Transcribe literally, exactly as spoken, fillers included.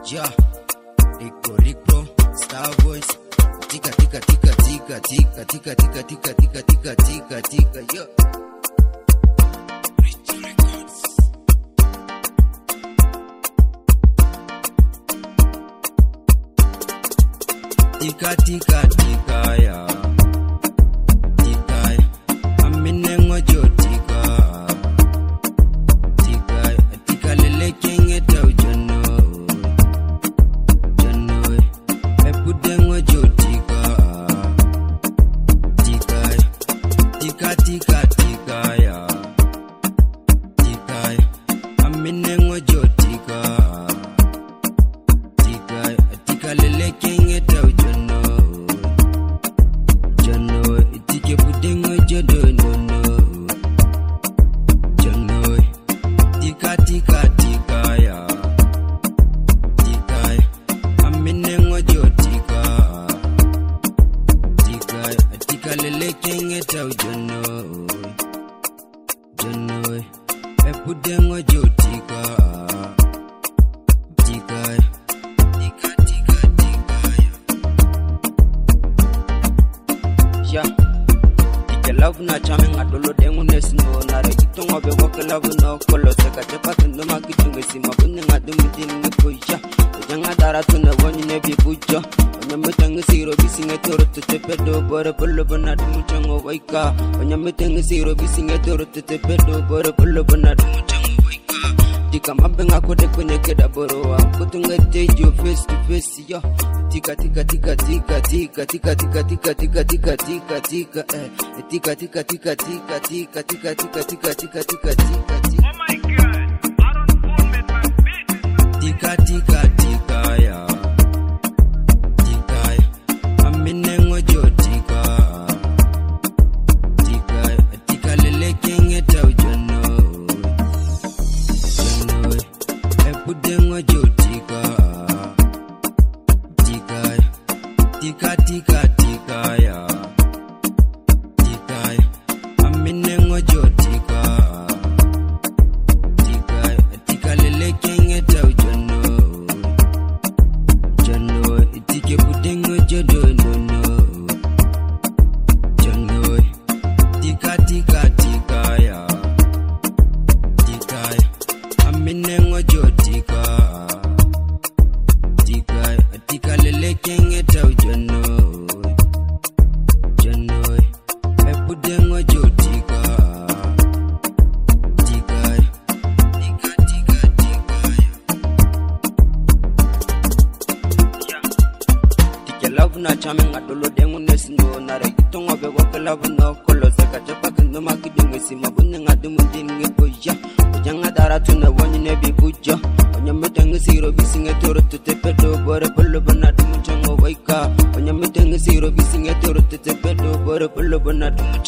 Ja, Rico Rico, Star Boys, tika tika tika tika tika tika tika tika tika tika tika tika yo. Rich Records. Tika tika tika ya, tika ya, amine ngojo tika, tika tika lele kenge tau jono, jono epude ngojo tika, tika tika tika tika ya, tika amine ngojo tika, tika tika lele kenge tau jono, jono tike pude ngojo dono no, jono tika tika tika ya, tika amine ngojo tika, tika tika lele kenge tau jono, jono epude ngojo tika, tika tika tika tika ya. Ike love na chame ngadolo dengu nesno nare itongo be woke love no kolo seka tepa tundo makitunge sima bunne ngadu mutini ngepoja ojanga dara tuna wonyi nebi bujo onyametange siro bisinge toro tepe do bore polo banadu muchango waika onyametange siro bisinge toro tepe do bore polo banadu muchango waika tika mabenga kode kwenye keda boroa kutunga tejo face to face yo tika tika tika tika tika tika tika tika tika tika tika tika eh tika tika tika tika tika tika tika tika tika tika tika Oh my god, I don't pull with my bitch. tika tika tika ya, tika amine ngojo tika, tika tika lele kenge tau jono, jono epude ngojo tika, tika tika tika tika ya, tika amine ngojo tika, tika tika lele kenge tau jono, jono tike pude ngojo dono no, jono tika tika tika ya, tika amine ngojo tika, tika tika lele kenge tau jono, jono epude ngojo tika, tika tika tika tika ya. Tike love na chame ngadolo dengu nesno nare itongo be woke love no kolo seka tepa tundo makidunge sima bunne ngadu mutini ngepoja ojanga dara tuna wonyi nebi bujo onyametange siro bisinge toro tepe do bore polo banadu muchango waika onyametange siro bisinge toro tepe do bore polo banadu